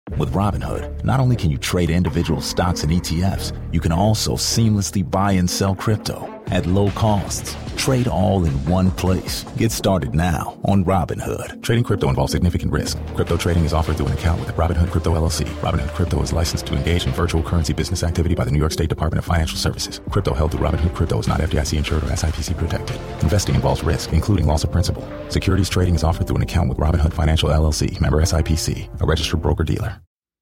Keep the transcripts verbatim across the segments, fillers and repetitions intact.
With Robinhood, not only can you trade individual stocks and E T Fs, you can also seamlessly buy and sell crypto at low costs. Trade all in one place. Get started now on Robinhood. Trading crypto involves significant risk. Crypto trading is offered through an account with Robinhood Crypto L L C. Robinhood Crypto is licensed to engage in virtual currency business activity by the New York State Department of Financial Services. Crypto held through Robinhood Crypto is not F D I C insured or S I P C protected. Investing involves risk, including loss of principal. Securities trading is offered through an account with Robinhood Financial L L C, member S I P C, a registered broker-dealer.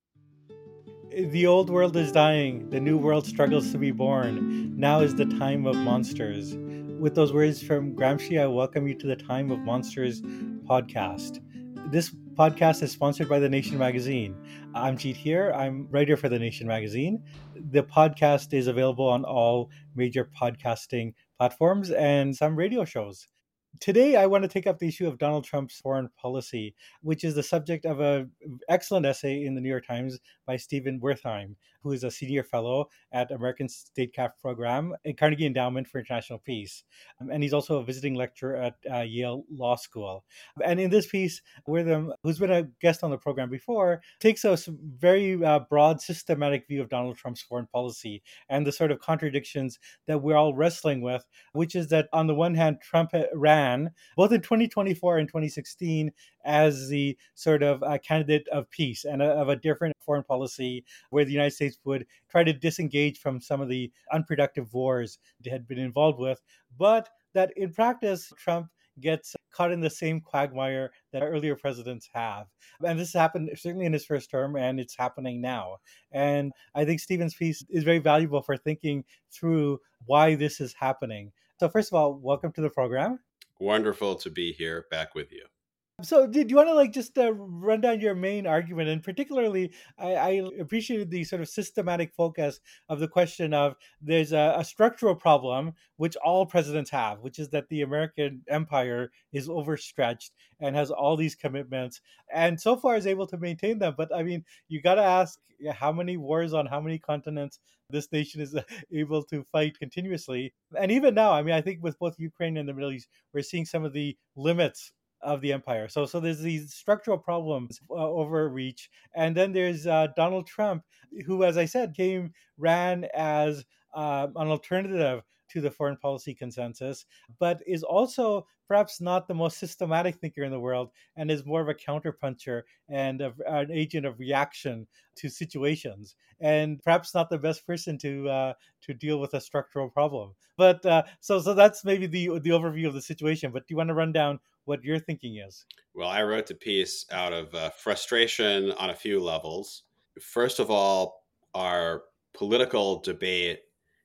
The old world is dying. The new world struggles to be born. Now is the time of monsters. With those words from Gramsci, I welcome you to the Time of Monsters podcast. This podcast is sponsored by The Nation magazine. I'm Jeet here. I'm writer for The Nation magazine. The podcast is available on all major podcasting platforms and some radio shows. Today, I want to take up the issue of Donald Trump's foreign policy, which is the subject of an excellent essay in the New York Times by Stephen Wertheim, who is a senior fellow at American Statecraft Program at Carnegie Endowment for International Peace. Um, and he's also a visiting lecturer at uh, Yale Law School. And in this piece, Wertheim, who's been a guest on the program before, takes a very uh, broad, systematic view of Donald Trump's foreign policy and the sort of contradictions that we're all wrestling with, which is that on the one hand, Trump ran both in twenty twenty-four and twenty sixteen as the sort of uh, candidate of peace and a, of a different foreign policy where the United States would try to disengage from some of the unproductive wars it had been involved with, but that in practice, Trump gets caught in the same quagmire that earlier presidents have. And this happened certainly in his first term, and it's happening now. And I think Stephen's piece is very valuable for thinking through why this is happening. So first of all, welcome to the program. Wonderful to be here back with you. So did you want to like just uh, run down your main argument? And particularly, I, I appreciated the sort of systematic focus of the question of there's a, a structural problem, which all presidents have, which is that the American empire is overstretched and has all these commitments and so far is able to maintain them. But I mean, you got to ask how many wars on how many continents this nation is able to fight continuously. And even now, I mean, I think with both Ukraine and the Middle East, we're seeing some of the limits of the empire. So, so there's these structural problems, uh, overreach, and then there's uh, Donald Trump, who, as I said, came ran as uh, an alternative to the foreign policy consensus, but is also perhaps not the most systematic thinker in the world, and is more of a counterpuncher and a, an agent of reaction to situations, and perhaps not the best person to uh, to deal with a structural problem. But uh, so so that's maybe the the overview of the situation. But do you want to run down what your thinking is? Well, I wrote the piece out of uh, frustration on a few levels. First of all, our political debate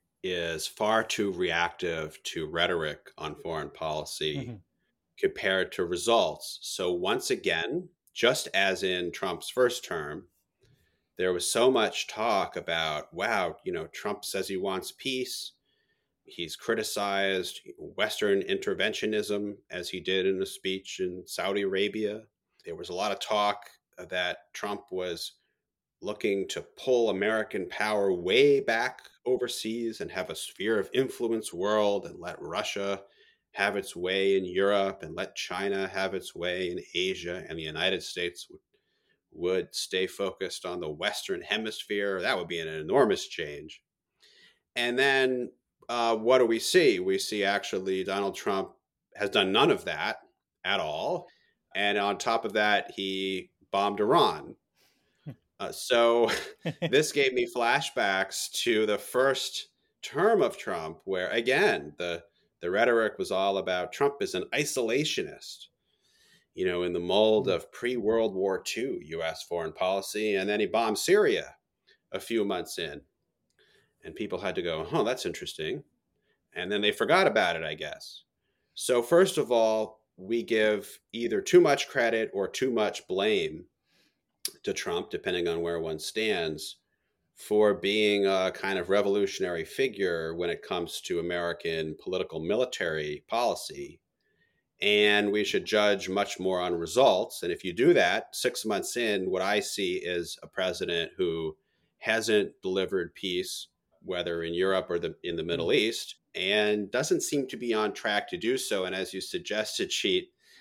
is far too reactive to rhetoric on foreign policy mm-hmm. compared to results. So once again, just as in Trump's first term, there was so much talk about, wow, you know, Trump says he wants peace. He's criticized Western interventionism, as he did in a speech in Saudi Arabia. There was a lot of talk that Trump was looking to pull American power way back overseas and have a sphere of influence world and let Russia have its way in Europe and let China have its way in Asia, and the United States would, would stay focused on the Western hemisphere. That would be an enormous change. And then uh, what do we see? We see actually Donald Trump has done none of that at all. And on top of that, he bombed Iran. Uh, so this gave me flashbacks to the first term of Trump, where, again, the, the rhetoric was all about Trump is an isolationist, you know, in the mold of pre-World War Two U S foreign policy. And then he bombed Syria a few months in. And people had to go, oh, that's interesting. And then they forgot about it, I guess. So first of all, we give either too much credit or too much blame to Trump, depending on where one stands, for being a kind of revolutionary figure when it comes to American political military policy. And we should judge much more on results. And if you do that, six months in, what I see is a president who hasn't delivered peace, whether in Europe or the, in the Middle East, and doesn't seem to be on track to do so. And as you suggested, Jeet,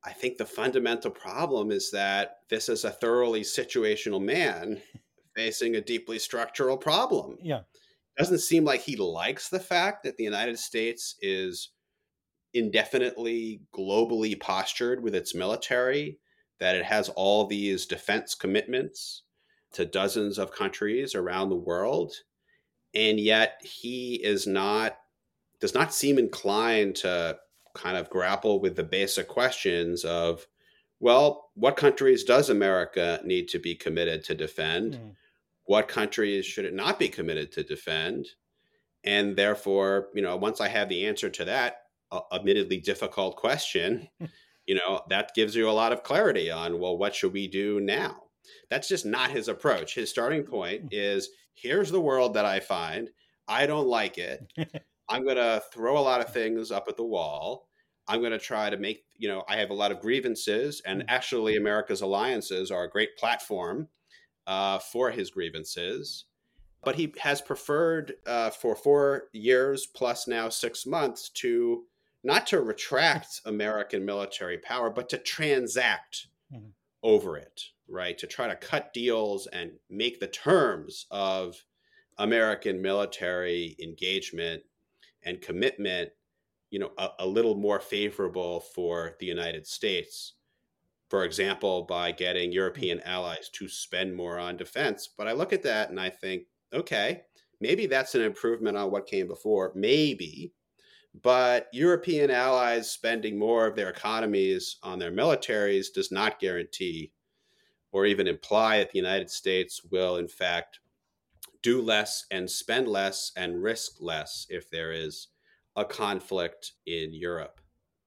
I think the fundamental problem is that this is a thoroughly situational man facing a deeply structural problem. Yeah. Doesn't seem like he likes the fact that the United States is indefinitely globally postured with its military, that it has all these defense commitments to dozens of countries around the world. And yet he is not, does not seem inclined to kind of grapple with the basic questions of, well, what countries does America need to be committed to defend? Mm. What countries should it not be committed to defend? And therefore, you know, once I have the answer to that uh, admittedly difficult question, you know, that gives you a lot of clarity on, well, what should we do now? That's just not his approach. His starting point is, here's the world that I find. I don't like it. I'm going to throw a lot of things up at the wall. I'm going to try to make, you know, I have a lot of grievances, and actually America's alliances are a great platform uh, for his grievances. But he has preferred uh, for four years plus now six months to not to retract American military power, but to transact mm-hmm. over it, right? To try to cut deals and make the terms of American military engagement and commitment, you know, a, a little more favorable for the United States. For example, by getting European allies to spend more on defense. But I look at that and I think, okay, maybe that's an improvement on what came before, maybe. But European allies spending more of their economies on their militaries does not guarantee or even imply that the United States will, in fact, do less and spend less and risk less if there is a conflict in Europe.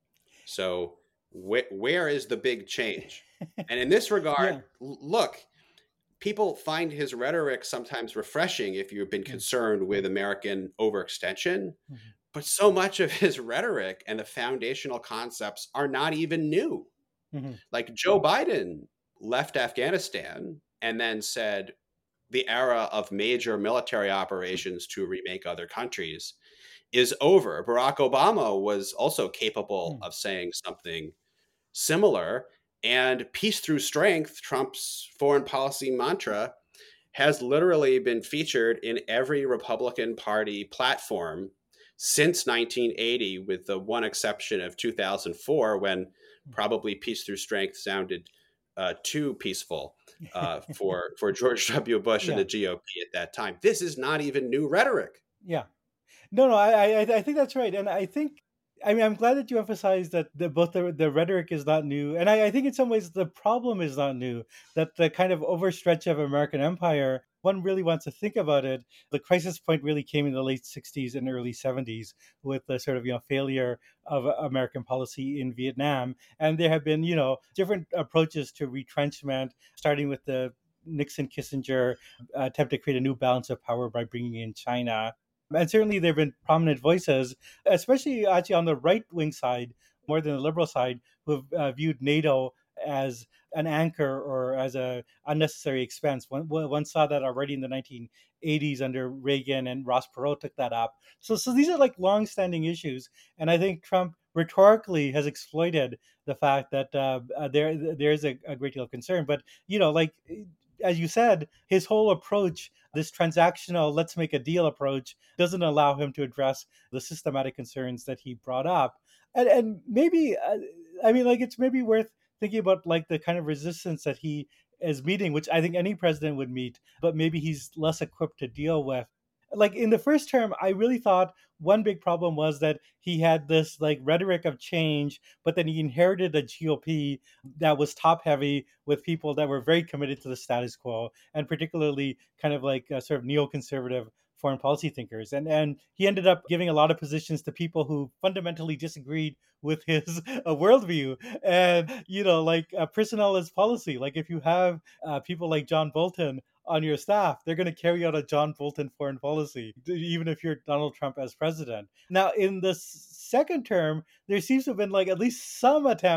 So wh- where is the big change? And in this regard, yeah. look, people find his rhetoric sometimes refreshing if you've been concerned with American overextension. Mm-hmm. But so much of his rhetoric and the foundational concepts are not even new. Mm-hmm. Like Joe Biden left Afghanistan and then said the era of major military operations to remake other countries is over. Barack Obama was also capable mm-hmm. of saying something similar. And peace through strength, Trump's foreign policy mantra, has literally been featured in every Republican Party platform since nineteen eighty, with the one exception of two thousand four, when probably peace through strength sounded uh, too peaceful uh, for, for George W. Bush yeah. and the G O P at that time. This is not even new rhetoric. Yeah. No, no, I, I, I think that's right. And I think, I mean, I'm glad that you emphasized that the, both the, the rhetoric is not new. And I, I think in some ways the problem is not new, that the kind of overstretch of American empire, one really wants to think about it. The crisis point really came in the late sixties and early seventies with the sort of, you know, failure of American policy in Vietnam. And there have been, you know, different approaches to retrenchment, starting with the Nixon-Kissinger attempt to create a new balance of power by bringing in China. And certainly there have been prominent voices, especially actually on the right-wing side, more than the liberal side, who have uh, viewed NATO as an anchor or as a unnecessary expense. One, one saw that already in the nineteen eighties under Reagan, and Ross Perot took that up. So, so these are like long-standing issues. And I think Trump rhetorically has exploited the fact that uh, there there is a, a great deal of concern. But, you know, like, as you said, his whole approach, this transactional, let's make a deal approach, doesn't allow him to address the systematic concerns that he brought up. And, and maybe, uh, I mean, like, it's maybe worth thinking about, like, the kind of resistance that he is meeting, which I think any president would meet, but maybe he's less equipped to deal with. Like, in the first term, I really thought one big problem was that he had this like rhetoric of change, but then he inherited a G O P that was top heavy with people that were very committed to the status quo, and particularly kind of like uh, sort of neoconservative foreign policy thinkers. And and he ended up giving a lot of positions to people who fundamentally disagreed with his uh, worldview. And, you know, like uh, personnel is policy. Like if you have uh, people like John Bolton on your staff, they're going to carry out a John Bolton foreign policy, even if you're Donald Trump as president. Now, in the second term, there seems to have been like at least some attempt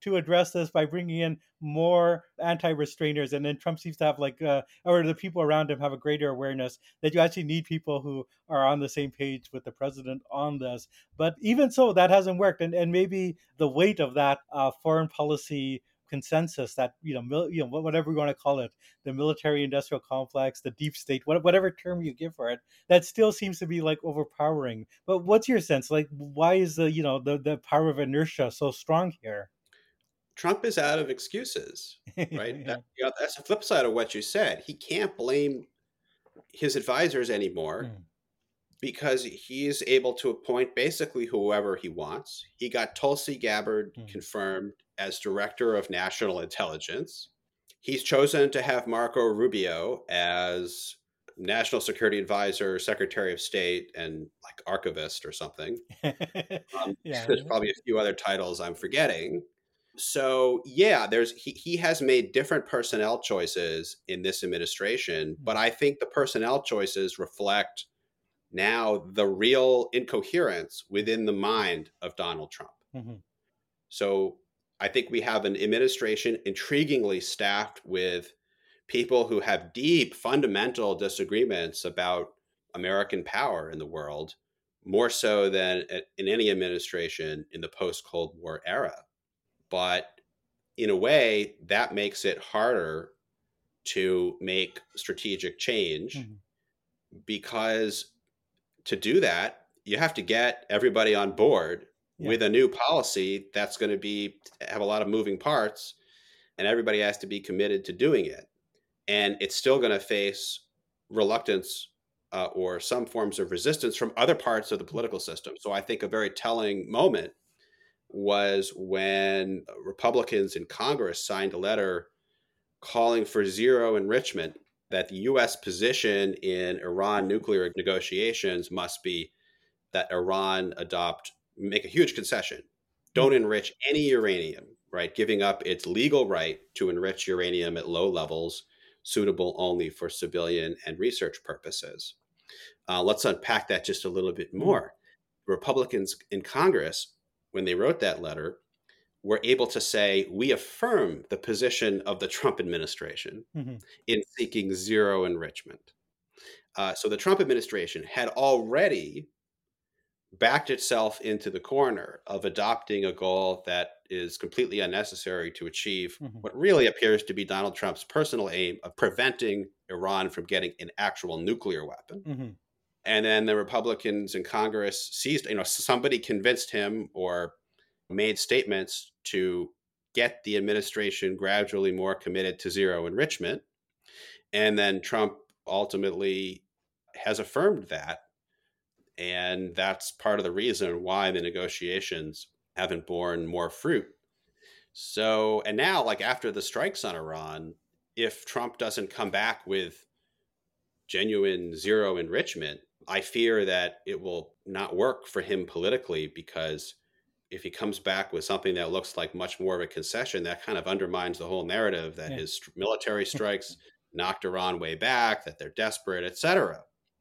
to address this by bringing in more anti-restrainers, and then Trump seems to have like, uh, or the people around him have a greater awareness that you actually need people who are on the same page with the president on this. But even so, that hasn't worked, and and maybe the weight of that uh, foreign policy consensus, that you know, mil, you know, whatever we want to call it, the military-industrial complex, the deep state, whatever term you give for it, that still seems to be like overpowering. But what's your sense? Like, why is the you know the the power of inertia so strong here? Trump is out of excuses, right? Yeah. That, you know, that's the flip side of what you said. He can't blame his advisors anymore Mm. because he's able to appoint basically whoever he wants. He got Tulsi Gabbard Mm. confirmed as director of national intelligence. He's chosen to have Marco Rubio as national security advisor, secretary of state, and like archivist or something. Um, Yeah. there's probably a few other titles I'm forgetting. So yeah, there's he, he has made different personnel choices in this administration, but I think the personnel choices reflect now the real incoherence within the mind of Donald Trump. Mm-hmm. So I think we have an administration intriguingly staffed with people who have deep fundamental disagreements about American power in the world, more so than in any administration in the post-Cold War era. But in a way, that makes it harder to make strategic change, Mm-hmm. because to do that, you have to get everybody on board Yeah. with a new policy that's going to be have a lot of moving parts, and everybody has to be committed to doing it. And it's still going to face reluctance uh, or some forms of resistance from other parts of the political system. So I think a very telling moment was when Republicans in Congress signed a letter calling for zero enrichment, that the U S position in Iran nuclear negotiations must be that Iran adopt, make a huge concession. Don't enrich any uranium, right? Giving up its legal right to enrich uranium at low levels, suitable only for civilian and research purposes. Uh, let's unpack that just a little bit more. Mm. Republicans in Congress, when they wrote that letter, were able to say, we affirm the position of the Trump administration mm-hmm. in seeking zero enrichment. Uh, so the Trump administration had already backed itself into the corner of adopting a goal that is completely unnecessary to achieve mm-hmm. what really appears to be Donald Trump's personal aim of preventing Iran from getting an actual nuclear weapon. Mm-hmm. And then the Republicans in Congress seized, you know, somebody convinced him or made statements to get the administration gradually more committed to zero enrichment. And then Trump ultimately has affirmed that. And that's part of the reason why the negotiations haven't borne more fruit. So, and now, like after the strikes on Iran, if Trump doesn't come back with genuine zero enrichment, I fear that it will not work for him politically, because if he comes back with something that looks like much more of a concession, that kind of undermines the whole narrative that yeah. his military strikes knocked Iran way back, that they're desperate, et cetera.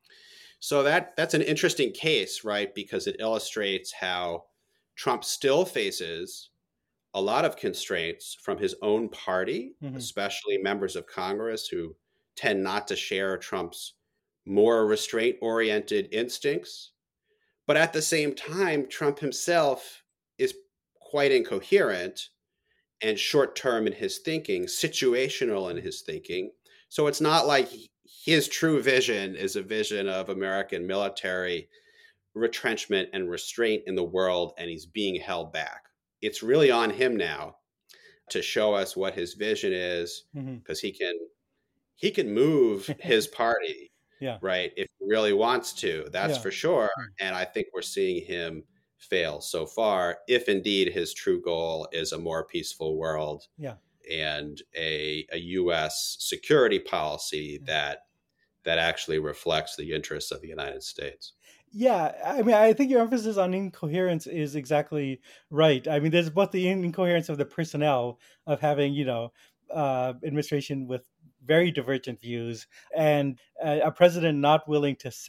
So that that's an interesting case, right? Because it illustrates how Trump still faces a lot of constraints from his own party, mm-hmm. especially members of Congress who tend not to share Trump's more restraint-oriented instincts. But at the same time, Trump himself is quite incoherent and short-term in his thinking, situational in his thinking. So it's not like his true vision is a vision of American military retrenchment and restraint in the world, and he's being held back. It's really on him now to show us what his vision is, because mm-hmm. he can he can move his party, yeah. right, if he really wants to. That's yeah. for sure. And I think we're seeing him fail so far, if indeed his true goal is a more peaceful world yeah. and a, a U S security policy yeah. that that actually reflects the interests of the United States. Yeah, I mean, I think your emphasis on incoherence is exactly right. I mean, there's both the incoherence of the personnel of having, you know, uh, administration with very divergent views, and uh, a president not willing to set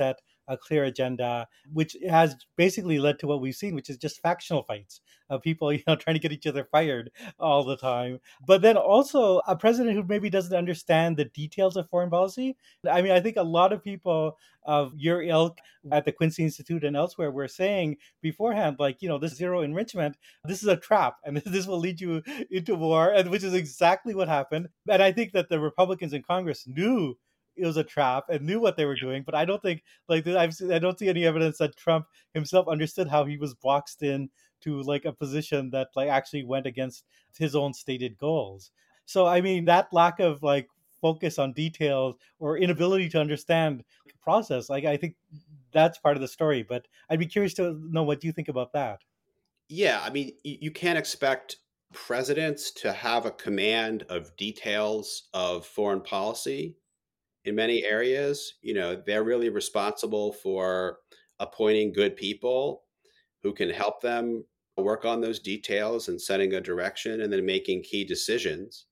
a clear agenda, which has basically led to what we've seen, which is just factional fights of people, you know, trying to get each other fired all the time. But then also a president who maybe doesn't understand the details of foreign policy. I mean, I think a lot of people of your ilk at the Quincy Institute and elsewhere were saying beforehand, like, you know, this zero enrichment, this is a trap and this will lead you into war, and which is exactly what happened. And I think that the Republicans in Congress knew it was a trap and knew what they were doing. But I don't think, like, I've, I don't see any evidence that Trump himself understood how he was boxed in to like a position that like actually went against his own stated goals. So I mean, that lack of like focus on details or inability to understand the process, like I think that's part of the story. But I'd be curious to know what you think about that. Yeah, I mean, y- you can't expect presidents to have a command of details of foreign policy in many areas. You know, they're really responsible for appointing good people who can help them work on those details and setting a direction and then making key decisions.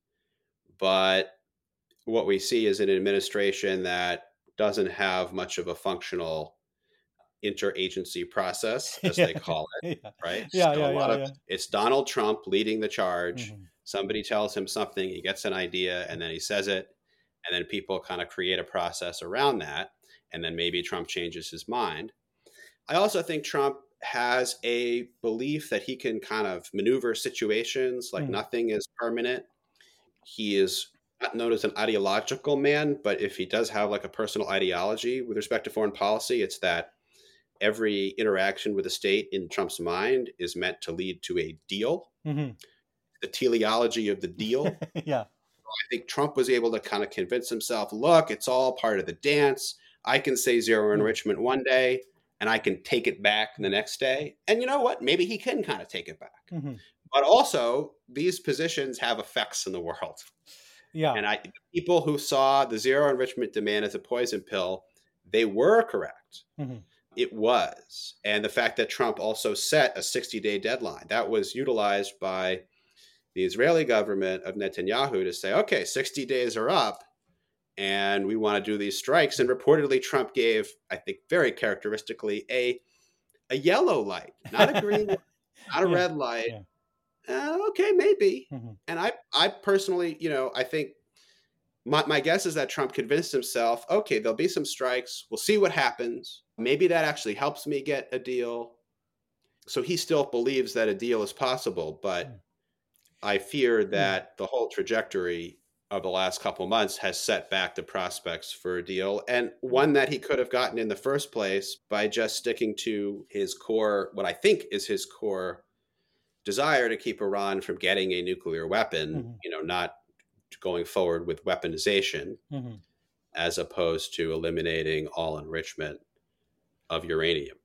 But what we see is an administration that doesn't have much of a functional interagency process, as yeah, they call it, yeah, right? yeah, So yeah, a lot yeah, of yeah. it's Donald Trump leading the charge. Mhm. Somebody tells him something, he gets an idea, and then he says it, and then people kind of create a process around that, and then maybe Trump changes his mind. I also think Trump has a belief that he can kind of maneuver situations like Mhm. nothing is permanent. He is not known as an ideological man, but if he does have like a personal ideology with respect to foreign policy, it's that every interaction with the state in Trump's mind is meant to lead to a deal, Mhm. the teleology of the deal. yeah. I think Trump was able to kind of convince himself, look, it's all part of the dance. I can say zero Mhm. enrichment one day and I can take it back the next day. And you know what? Maybe he can kind of take it back. Mhm. But also, these positions have effects in the world. Yeah. And I people who saw the zero enrichment demand as a poison pill, they were correct. Mhm. It was. And the fact that Trump also set a sixty day deadline, that was utilized by the Israeli government of Netanyahu to say, okay, sixty days are up and we want to do these strikes. And reportedly, Trump gave, I think very characteristically, a, a yellow light, not a green light, not a yeah. red light. Yeah. Uh, okay, maybe. Mhm. And I, I personally, you know, I think my, my guess is that Trump convinced himself, okay, there'll be some strikes. We'll see what happens. Maybe that actually helps me get a deal. So he still believes that a deal is possible, but I fear Yeah. that the whole trajectory of the last couple months has set back the prospects for a deal, and one that he could have gotten in the first place by just sticking to his core, what I think is his core desire to keep Iran from getting a nuclear weapon, Mhm. you know, not going forward with weaponization Mhm. as opposed to eliminating all enrichment of uranium.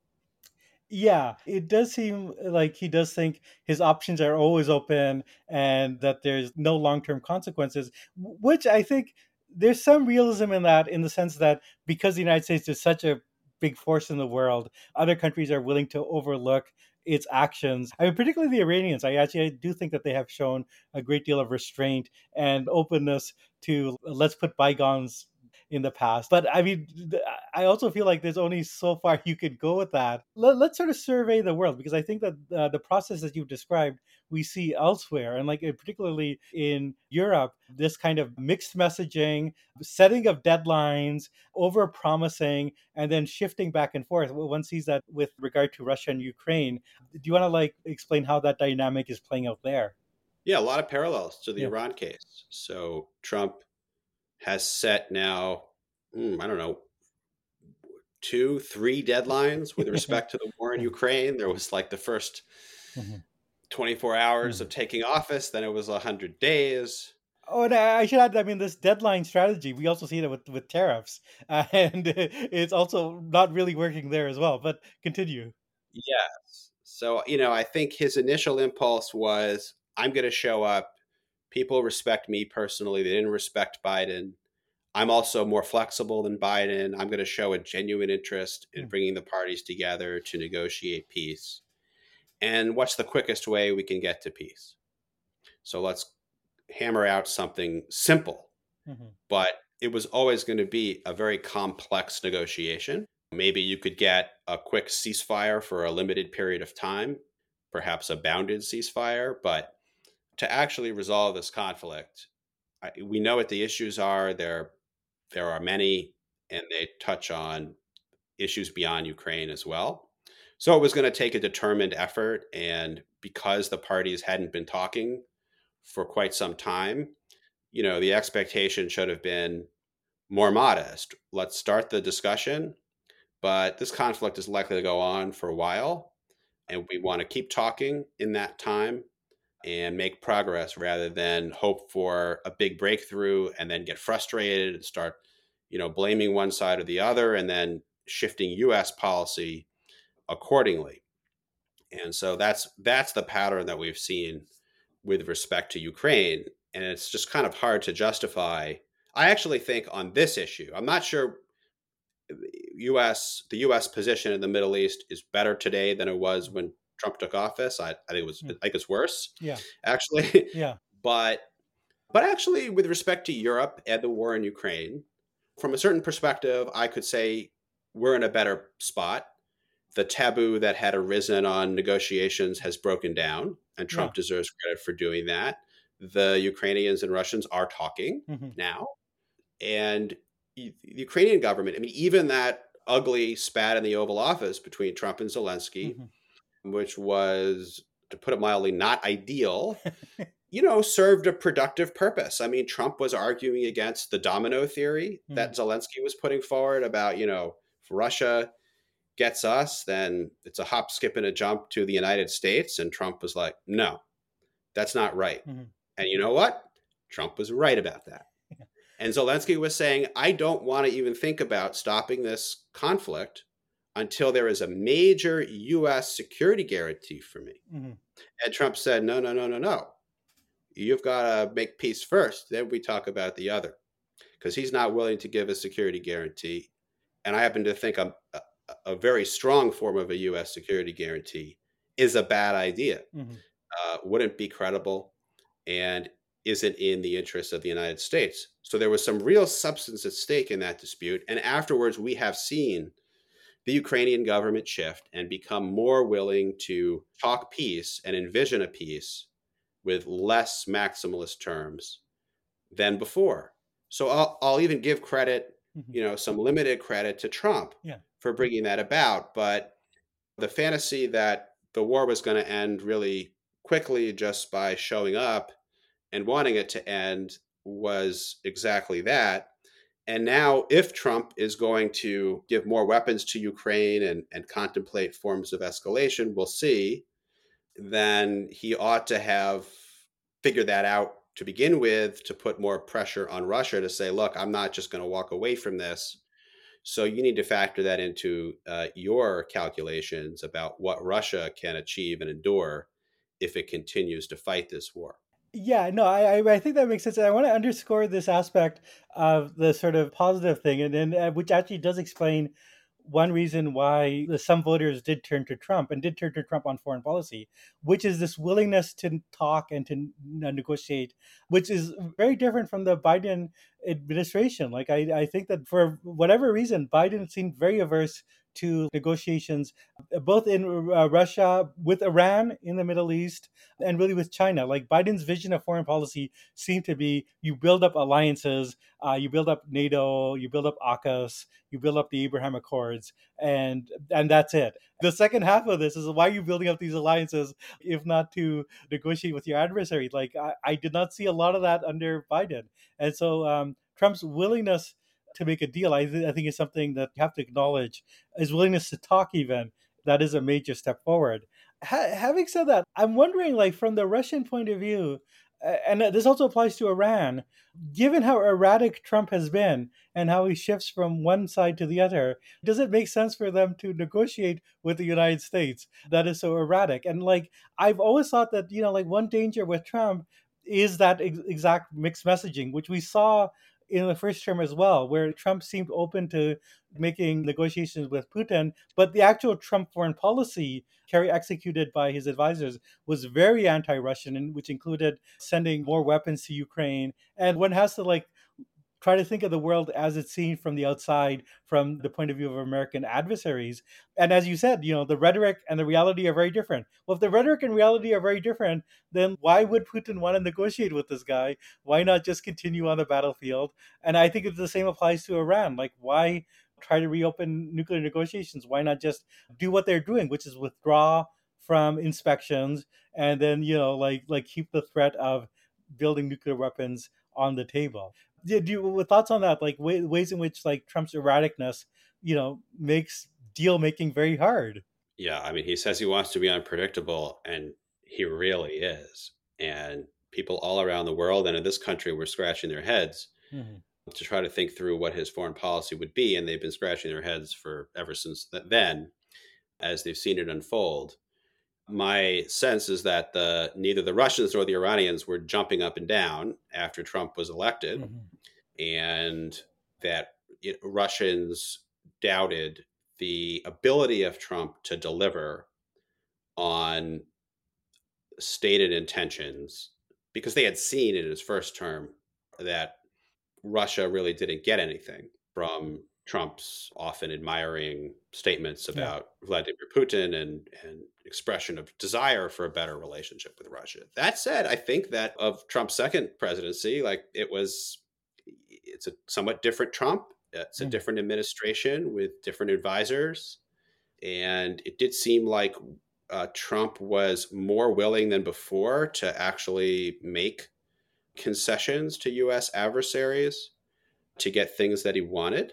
Yeah, it does seem like he does think his options are always open and that there's no long term consequences, w- which I think there's some realism in that, in the sense that because the United States is such a big force in the world, other countries are willing to overlook its actions. I mean, particularly the Iranians. I actually I do think that they have shown a great deal of restraint and openness to let's put bygones in the past. But I mean, I also feel like there's only so far you could go with that. Let, us sort of survey the world, because I think that uh, the process that you've described we see elsewhere, and like uh, particularly in Europe, this kind of mixed messaging, setting of deadlines, over promising, and then shifting back and forth. One sees that with regard to Russia and Ukraine. Do you want to like explain how that dynamic is playing out there? Yeah, a lot of parallels to the Yeah. Iran case. So Trump has set now, hmm, I don't know, two, three deadlines with respect to the war in Ukraine. There was like the first Mhm. twenty-four hours of Mhm. taking office, then it was one hundred days. Oh, and I I should add, I mean, this deadline strategy, we also see that with, with tariffs, uh, and it's also not really working there as well. But continue. Yes. So, you know, I think his initial impulse was I'm going to show up. People respect me personally. They didn't respect Biden. I'm also more flexible than Biden. I'm going to show a genuine interest in Mm. bringing the parties together to negotiate peace. And what's the quickest way we can get to peace? So let's hammer out something simple, Mhm. but it was always going to be a very complex negotiation. Maybe you could get a quick ceasefire for a limited period of time, perhaps a bounded ceasefire, but to actually resolve this conflict, I, we know what the issues are. There, there are many, and they touch on issues beyond Ukraine as well. So it was going to take a determined effort. And because the parties hadn't been talking for quite some time, you know, the expectation should have been more modest. Let's start the discussion, but this conflict is likely to go on for a while. And we want to keep talking in that time and make progress rather than hope for a big breakthrough and then get frustrated and start, you know, blaming one side or the other and then shifting U S policy accordingly. And so that's that's the pattern that we've seen with respect to Ukraine. And it's just kind of hard to justify. I actually think on this issue, I'm not sure U S the U S position in the Middle East is better today than it was when Trump took office. I, I think it was I think it's worse. Yeah. Actually. Yeah. But but actually with respect to Europe and the war in Ukraine, from a certain perspective, I could say we're in a better spot. The taboo that had arisen on negotiations has broken down, and Trump yeah. deserves credit for doing that. The Ukrainians and Russians are talking mm-hmm. now. And the Ukrainian government, I mean, even that ugly spat in the Oval Office between Trump and Zelensky, mm-hmm. which was, to put it mildly, not ideal, you know, served a productive purpose. I mean, Trump was arguing against the domino theory mm-hmm. that Zelensky was putting forward about, you know, if Russia gets us, then it's a hop, skip, and a jump to the United States. And Trump was like, no, that's not right. Mm-hmm. And you know what? Trump was right about that. Yeah. And Zelensky was saying, I don't want to even think about stopping this conflict until there is a major U S security guarantee for me. Mm-hmm. And Trump said, no, no, no, no, no. You've got to make peace first. Then we talk about the other, because he's not willing to give a security guarantee. And I happen to think a, a, a very strong form of a U S security guarantee is a bad idea, mm-hmm. uh, wouldn't be credible, and isn't in the interest of the United States. So there was some real substance at stake in that dispute. And afterwards, we have seen the Ukrainian government shift and become more willing to talk peace and envision a peace with less maximalist terms than before. So I'll, I'll even give credit, mm-hmm. you know, some limited credit to Trump yeah. for bringing that about. But the fantasy that the war was going to end really quickly just by showing up and wanting it to end was exactly that. And now if Trump is going to give more weapons to Ukraine and, and contemplate forms of escalation, we'll see, then he ought to have figured that out to begin with, to put more pressure on Russia to say, look, I'm not just going to walk away from this. So you need to factor that into uh, your calculations about what Russia can achieve and endure if it continues to fight this war. Yeah, no, I I think that makes sense. And I want to underscore this aspect of the sort of positive thing, and then uh, which actually does explain one reason why some voters did turn to Trump and did turn to Trump on foreign policy, which is this willingness to talk and to negotiate, which is very different from the Biden administration. Like, I, I think that for whatever reason, Biden seemed very averse to negotiations, both in uh, Russia, with Iran, in the Middle East, and really with China. Like, Biden's vision of foreign policy seemed to be, you build up alliances, uh, you build up NATO, you build up AUKUS, you build up the Abraham Accords, and and that's it. The second half of this is, why are you building up these alliances if not to negotiate with your adversary? Like, I, I did not see a lot of that under Biden. And so um, Trump's willingness to make a deal, I, th- I think is something that you have to acknowledge. His willingness to talk, even, that is a major step forward. Ha- having said that, I'm wondering, like, from the Russian point of view, uh, and this also applies to Iran, given how erratic Trump has been and how he shifts from one side to the other, does it make sense for them to negotiate with the United States that is so erratic? And, like, I've always thought that, you know, like, one danger with Trump is that ex- exact mixed messaging, which we saw in the first term as well, where Trump seemed open to making negotiations with Putin, but the actual Trump foreign policy carry executed by his advisors was very anti-Russian, and which included sending more weapons to Ukraine. And one has to, like, try to think of the world as it's seen from the outside, from the point of view of American adversaries. And as you said, you know, the rhetoric and the reality are very different. Well, if the rhetoric and reality are very different, then why would Putin want to negotiate with this guy? Why not just continue on the battlefield? And I think the same applies to Iran. Like, why try to reopen nuclear negotiations? Why not just do what they're doing, which is withdraw from inspections and then, you know, like like keep the threat of building nuclear weapons on the table? Do you with thoughts on that? Like way, ways in which like Trump's erraticness, you know, makes deal making very hard. Yeah, I mean, he says he wants to be unpredictable, and he really is. And people all around the world and in this country were scratching their heads Mhm. to try to think through what his foreign policy would be, and they've been scratching their heads for ever since th- then, as they've seen it unfold. My sense is that the neither the Russians nor the Iranians were jumping up and down after Trump was elected, Mhm. and that it, Russians doubted the ability of Trump to deliver on stated intentions because they had seen in his first term that Russia really didn't get anything from Trump's often admiring statements Yeah. about Vladimir Putin and, and expression of desire for a better relationship with Russia. That said, I think that of Trump's second presidency, like it was, it's a somewhat different Trump. It's a Mhm. different administration with different advisors. And it did seem like uh, Trump was more willing than before to actually make concessions to U S adversaries to get things that he wanted.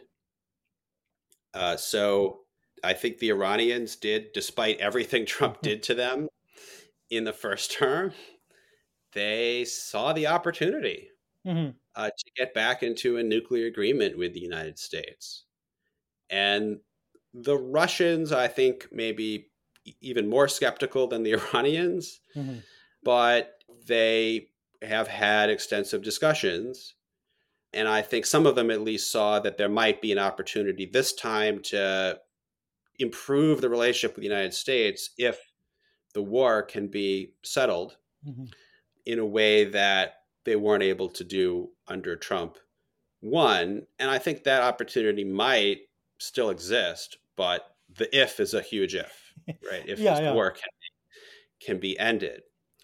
Uh, so I think the Iranians did, despite everything Trump did to them in the first term, they saw the opportunity Mhm. uh, to get back into a nuclear agreement with the United States. And the Russians, I think, maybe even more skeptical than the Iranians, Mhm. but they have had extensive discussions. And I think some of them at least saw that there might be an opportunity this time to improve the relationship with the United States if the war can be settled Mhm. in a way that they weren't able to do under Trump one. And I think that opportunity might still exist, but the if is a huge if, right? If Yeah. this Yeah. war can, can be ended.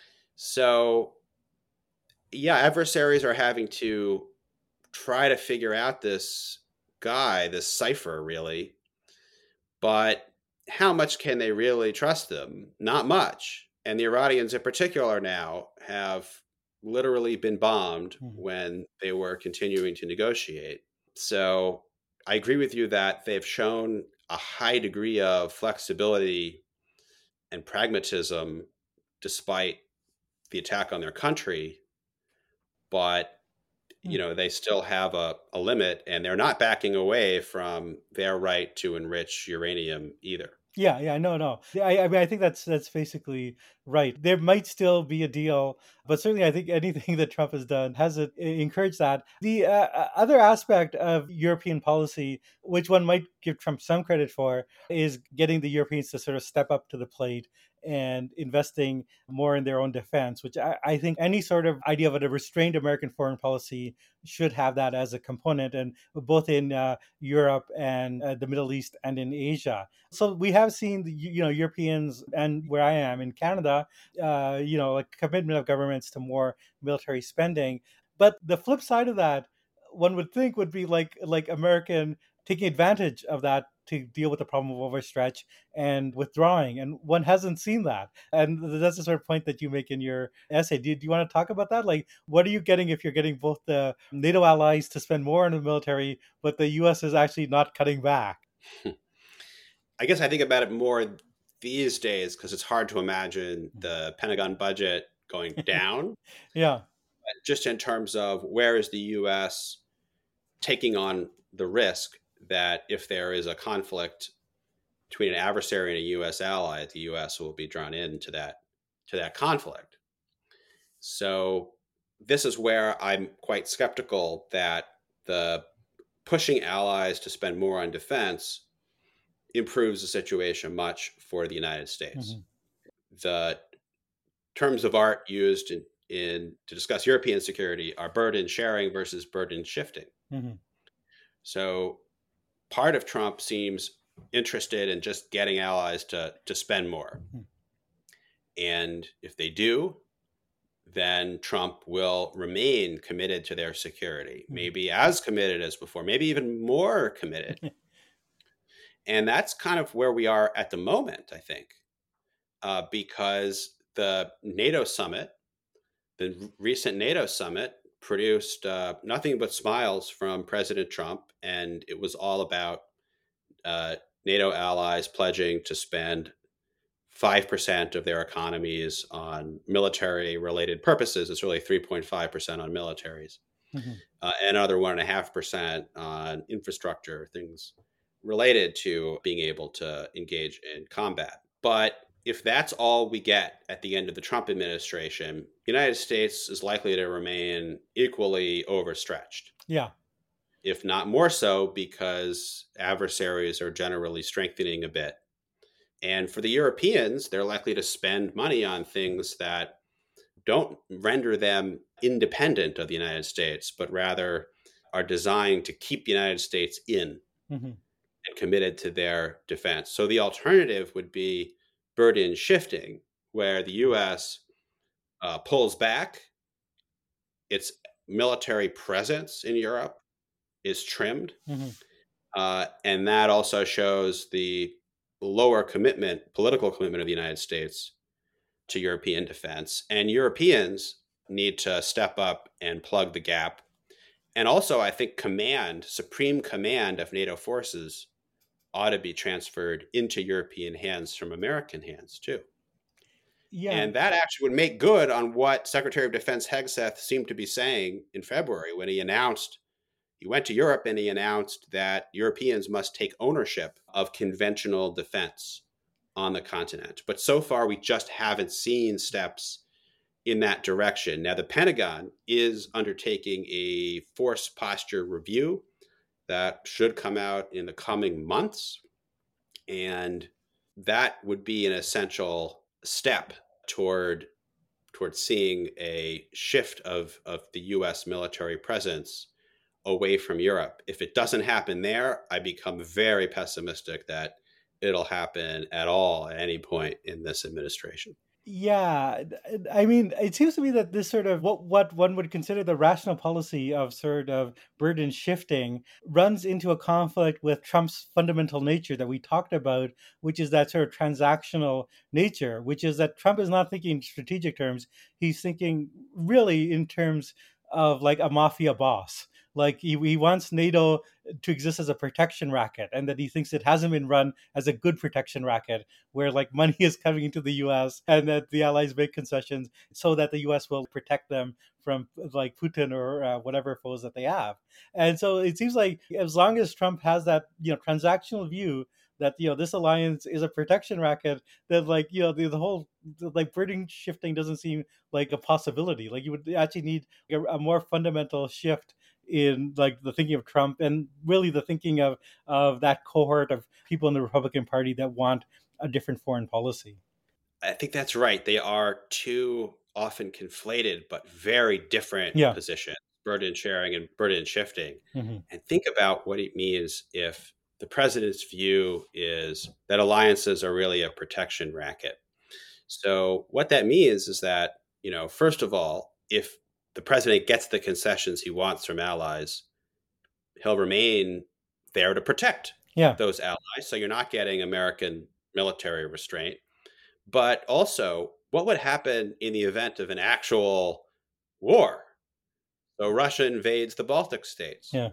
So, yeah, adversaries are having to try to figure out this guy, this cipher, really. But how much can they really trust them? Not much. And the Iranians, in particular, now have literally been bombed Mhm. when they were continuing to negotiate. So I agree with you that they've shown a high degree of flexibility and pragmatism despite the attack on their country. But you Mhm. know, they still have a, a limit, and they're not backing away from their right to enrich uranium either. Yeah, yeah, no, no. Yeah, I, I mean, I think that's that's basically right. There might still be a deal, but certainly, I think anything that Trump has done has it, encouraged that. The uh, uh, other aspect of European policy, which one might give Trump some credit for, is getting the Europeans to sort of step up to the plate and investing more in their own defense. Which I, I think any sort of idea of a restrained American foreign policy should have that as a component, and both in uh, Europe and uh, the Middle East and in Asia. So we have seen the you know Europeans and where I am in Canada, uh, you know, like commitment of governments to more military spending. But the flip side of that, one would think, would be like like American taking advantage of that to deal with the problem of overstretch and withdrawing, and one hasn't seen that. And that's the sort of point that you make in your essay. Do, do you want to talk about that? Like, what are you getting if you're getting both the NATO allies to spend more on the military, but the U S is actually not cutting back? I guess I think about it more these days because it's hard to imagine the Pentagon budget going down, Yeah. just in terms of where is the U S taking on the risk that if there is a conflict between an adversary and a U S ally, the U S will be drawn into that to that conflict. So this is where I'm quite skeptical that the pushing allies to spend more on defense improves the situation much for the United States. Mhm. The terms of art used in, in to discuss European security are burden sharing versus burden shifting. Mm-hmm. So part of Trump seems interested in just getting allies to, to spend more. Mm-hmm. And if they do, then Trump will remain committed to their security, Mm-hmm. maybe as committed as before, maybe even more committed. And that's kind of where we are at the moment, I think, uh, because the NATO summit, the recent NATO summit, produced uh, nothing but smiles from President Trump. And it was all about uh, NATO allies pledging to spend five percent of their economies on military related purposes. It's really three point five percent on militaries, Mm-hmm. uh, and another one point five percent on infrastructure, things related to being able to engage in combat. But if that's all we get at the end of the Trump administration, the United States is likely to remain equally overstretched. Yeah. If not more so, because adversaries are generally strengthening a bit. And for the Europeans, they're likely to spend money on things that don't render them independent of the United States, but rather are designed to keep the United States in Mm-hmm. and committed to their defense. So the alternative would be burden shifting, where the U S uh, pulls back, its military presence in Europe is trimmed. Mm-hmm. Uh, and that also shows the lower commitment, political commitment of the United States to European defense. And Europeans need to step up and plug the gap. And also, I think command, supreme command of NATO forces ought to be transferred into European hands from American hands, too. Yeah. And that actually would make good on what Secretary of Defense Hegseth seemed to be saying in February when he announced He went to Europe and he announced that Europeans must take ownership of conventional defense on the continent. But so far, we just haven't seen steps in that direction. Now, the Pentagon is undertaking a force posture review that should come out in the coming months. And that would be an essential step toward, toward seeing a shift of, of the U S military presence away from Europe. If it doesn't happen there, I become very pessimistic that it'll happen at all at any point in this administration. Yeah, I mean, it seems to me that this sort of what what one would consider the rational policy of sort of burden shifting runs into a conflict with Trump's fundamental nature that we talked about, which is that sort of transactional nature, which is that Trump is not thinking in strategic terms. He's thinking really in terms of like a mafia boss. Like he, he wants NATO to exist as a protection racket, and that he thinks it hasn't been run as a good protection racket where like money is coming into the U S and that the allies make concessions so that the U S will protect them from like Putin or uh, whatever foes that they have. And so it seems like as long as Trump has that, you know, transactional view that, you know, this alliance is a protection racket, that like, you know, the, the whole like burden shifting doesn't seem like a possibility. Like you would actually need a, a more fundamental shift in like the thinking of Trump and really the thinking of of that cohort of people in the Republican Party that want a different foreign policy. I think that's right. They are two often conflated but very different Yeah. positions, burden sharing and burden shifting. Mm-hmm. And think about what it means if the president's view is that alliances are really a protection racket. So what that means is that, you know, first of all, if the president gets the concessions he wants from allies, he'll remain there to protect Yeah. those allies. So you're not getting American military restraint. But also, what would happen in the event of an actual war? So Russia invades the Baltic states. Yeah.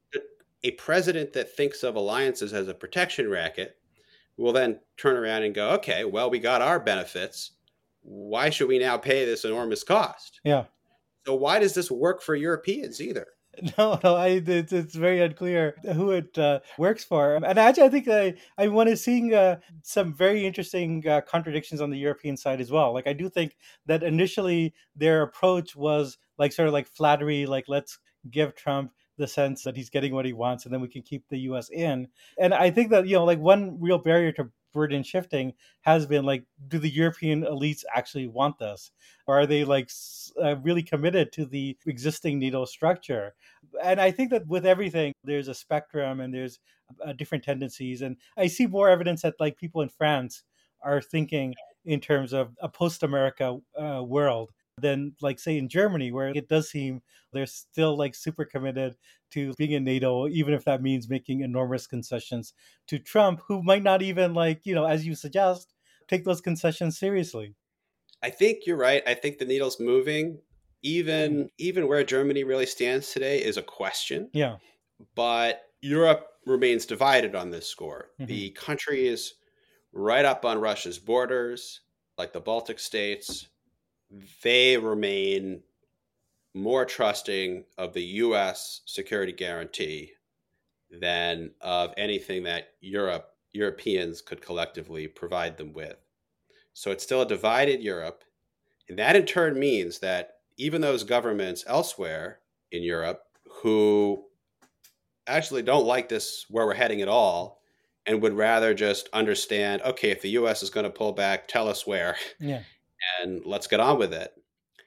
A president that thinks of alliances as a protection racket will then turn around and go, okay, well, we got our benefits. Why should we now pay this enormous cost? Yeah. So why does this work for Europeans either? No, no, I, it's, it's very unclear who it uh, works for. And actually, I think I, I want to see uh, some very interesting uh, contradictions on the European side as well. Like, I do think that initially their approach was like sort of like flattery, like let's give Trump the sense that he's getting what he wants and then we can keep the U S in. And I think that, you know, like one real barrier to burden shifting has been like, do the European elites actually want this? Or are they like uh, really committed to the existing NATO structure? And I think that with everything, there's a spectrum and there's uh, different tendencies. And I see more evidence that like people in France are thinking in terms of a post-America uh, world than like say in Germany, where it does seem they're still like super committed to being in NATO, even if that means making enormous concessions to Trump, who might not even like, you know, as you suggest, take those concessions seriously. I think you're right. I think the needle's moving. Mm. Even even where Germany really stands today is a question, Yeah. but Europe remains divided on this score. Hmm. The countries right up on Russia's borders, like the Baltic states, they remain more trusting of the U S security guarantee than of anything that Europe Europeans could collectively provide them with. So it's still a divided Europe. And that in turn means that even those governments elsewhere in Europe who actually don't like this where we're heading at all and would rather just understand, okay, if the U S is going to pull back, tell us where Yeah. and let's get on with it.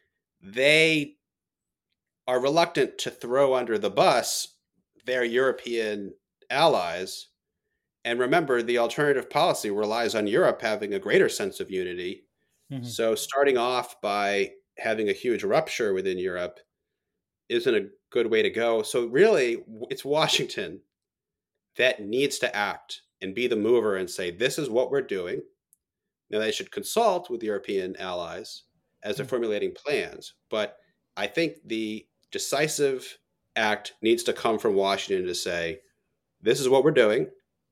They are reluctant to throw under the bus their European allies. And remember, the alternative policy relies on Europe having a greater sense of unity. Hmm. So starting off by having a huge rupture within Europe isn't a good way to go. So really, it's Washington that needs to act and be the mover and say, this is what we're doing. Now, they should consult with European allies as they're formulating plans. But I think the decisive act needs to come from Washington to say, this is what we're doing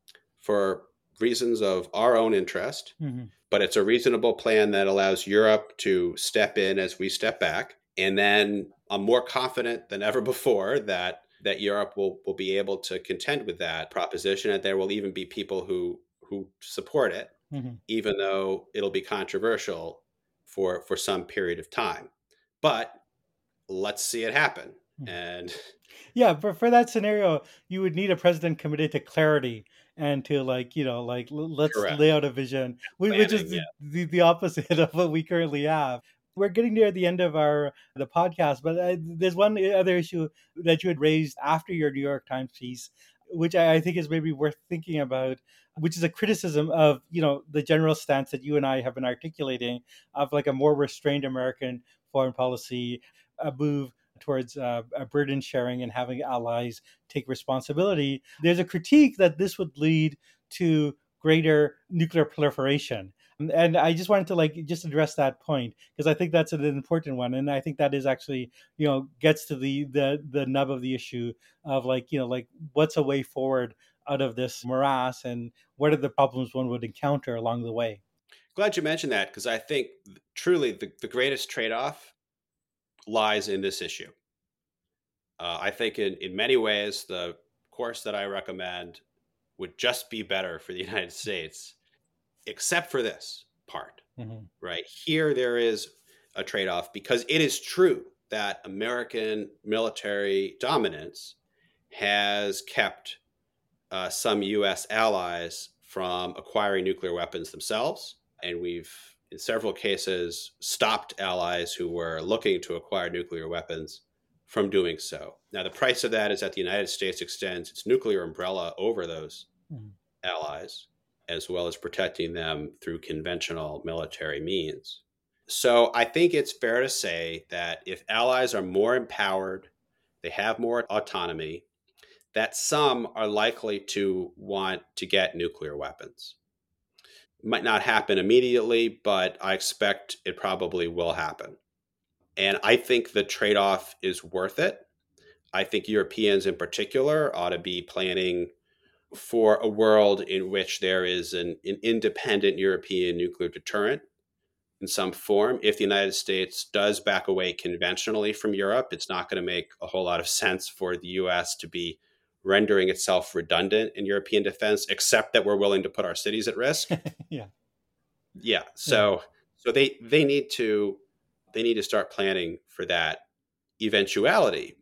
for reasons of our own interest, Hmm. but it's a reasonable plan that allows Europe to step in as we step back. And then I'm more confident than ever before that that Europe will, will be able to contend with that proposition, and there will even be people who who support it, Hmm. even though it'll be controversial for for some period of time. But let's see it happen. And Yeah, but for that scenario, you would need a president committed to clarity and to like, you know, like l- let's lay correct. out a vision, whi- which is Planning, the, yeah. the, the opposite of what we currently have. We're getting near the end of our the podcast, but uh, there's one other issue that you had raised after your New York Times piece, which I, I think is maybe worth thinking about, which is a criticism of, you know, the general stance that you and I have been articulating of like a more restrained American foreign policy, a move towards uh, a burden sharing and having allies take responsibility. There's a critique that this would lead to greater nuclear proliferation. And I just wanted to like just address that point because I think that's an important one, and I think that is actually, you know, gets to the the the nub of the issue of like, you know, like what's a way forward out of this morass and what are the problems one would encounter along the way. Glad you mentioned that because I think truly the, the greatest trade off lies in this issue. Uh, I think in, in many ways, the course that I recommend would just be better for the United States, except for this part, Hmm. right? Here, there is a trade off because it is true that American military dominance has kept uh, some U S allies from acquiring nuclear weapons themselves. And we've, in several cases, stopped allies who were looking to acquire nuclear weapons from doing so. Now, the price of that is that the United States extends its nuclear umbrella over those Hmm. allies, as well as protecting them through conventional military means. So I think it's fair to say that if allies are more empowered, they have more autonomy, that some are likely to want to get nuclear weapons. It might not happen immediately, but I expect it probably will happen. And I think the trade off is worth it. I think Europeans in particular ought to be planning for a world in which there is an, an independent European nuclear deterrent in some form. If the United States does back away conventionally from Europe, it's not going to make a whole lot of sense for the U S to be rendering itself redundant in European defense, except that we're willing to put our cities at risk. Yeah. Yeah. Yeah. So so they they need to they need to start planning for that eventuality.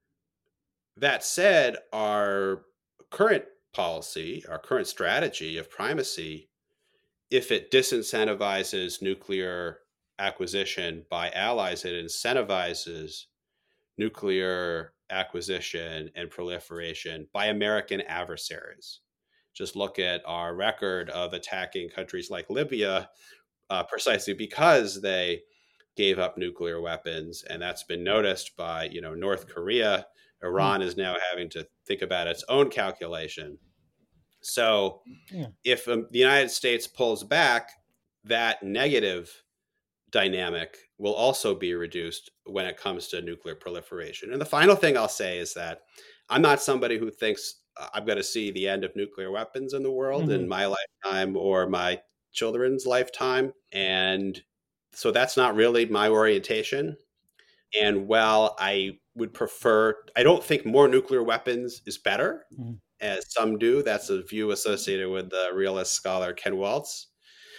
That said, our current policy, our current strategy of primacy, if it disincentivizes nuclear acquisition by allies, it incentivizes nuclear acquisition and proliferation by American adversaries. Just look at our record of attacking countries like Libya uh, precisely because they gave up nuclear weapons. And that's been noticed by, you know, North Korea. Iran mm. is now having to think about its own calculation. So yeah. if um, the United States pulls back, that negative dynamic will also be reduced when it comes to nuclear proliferation. And the final thing I'll say is that I'm not somebody who thinks uh, I'm going to see the end of nuclear weapons in the world mm-hmm. in my lifetime or my children's lifetime. And so that's not really my orientation. And while I would prefer, I don't think more nuclear weapons is better, mm-hmm. as some do. That's a view associated with the realist scholar Ken Waltz.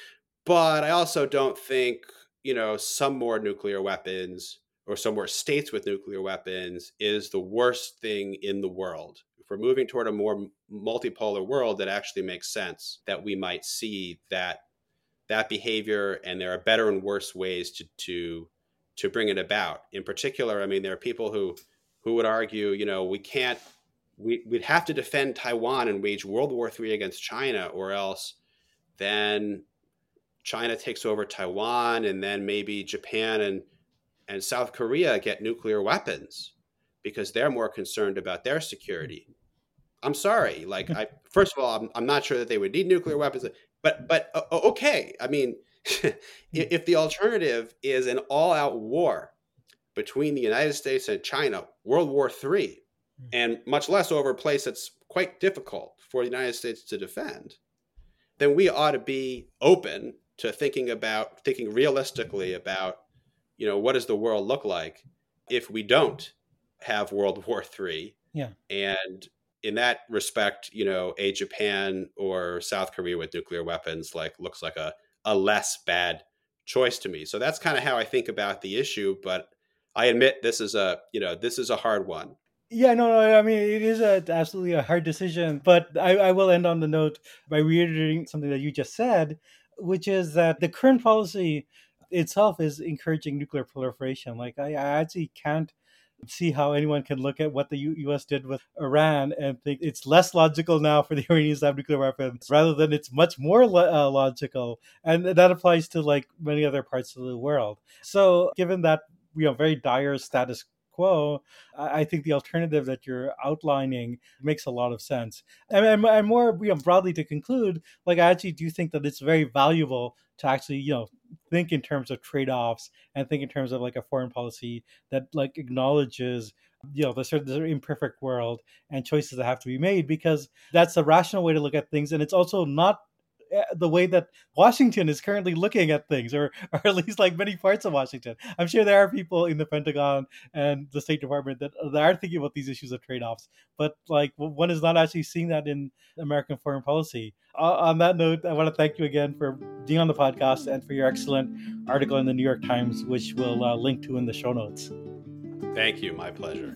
But I also don't think, you know, some more nuclear weapons or some more states with nuclear weapons is the worst thing in the world. If we're moving toward a more multipolar world, that actually makes sense that we might see that that behavior, and there are better and worse ways to to to bring it about. In particular, I mean, there are people who who would argue, you know, we can't we we'd have to defend Taiwan and wage World War Three against China, or else then China takes over Taiwan, and then maybe Japan and, and South Korea get nuclear weapons because they're more concerned about their security. I'm sorry. Like, I first of all, I'm, I'm not sure that they would need nuclear weapons, but but uh, okay. I mean, if the alternative is an all-out war between the United States and China, World War Three, and much less over a place that's quite difficult for the United States to defend, then we ought to be open to thinking about, thinking realistically about, you know, what does the world look like if we don't have World War Three? Yeah. And in that respect, you know, a Japan or South Korea with nuclear weapons like looks like a, a less bad choice to me. So that's kind of how I think about the issue. But I admit this is a, you know, this is a hard one. Yeah, no, no, I mean, it is a, absolutely a hard decision. But I, I will end on the note by reiterating something that you just said, which is that the current policy itself is encouraging nuclear proliferation. Like, I, I actually can't see how anyone can look at what the U- U.S. did with Iran and think it's less logical now for the Iranians to have nuclear weapons, rather than it's much more lo- uh, logical. And that applies to, like, many other parts of the world. So given that, you know, very dire status quo, I think the alternative that you're outlining makes a lot of sense. And, and more, you know, broadly to conclude, like, I actually do think that it's very valuable to actually, you know, think in terms of trade-offs and think in terms of like a foreign policy that like acknowledges, you know, the sort of the imperfect world and choices that have to be made, because that's a rational way to look at things. And it's also not the way that Washington is currently looking at things, or, or at least like many parts of Washington. I'm sure there are people in the Pentagon and the State Department that, that are thinking about these issues of trade-offs, but like one is not actually seeing that in American foreign policy. Uh, on that note, I want to thank you again for being on the podcast and for your excellent article in the New York Times, which we'll uh, link to in the show notes. Thank you. My pleasure.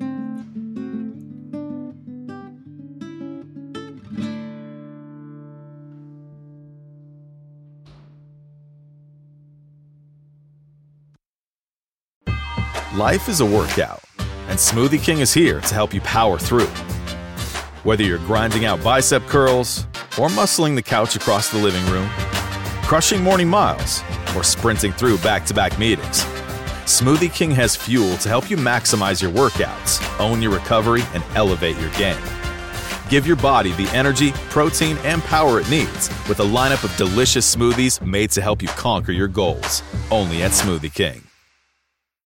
Life is a workout, and Smoothie King is here to help you power through. Whether you're grinding out bicep curls, or muscling the couch across the living room, crushing morning miles, or sprinting through back-to-back meetings, Smoothie King has fuel to help you maximize your workouts, own your recovery, and elevate your game. Give your body the energy, protein, and power it needs with a lineup of delicious smoothies made to help you conquer your goals. Only at Smoothie King.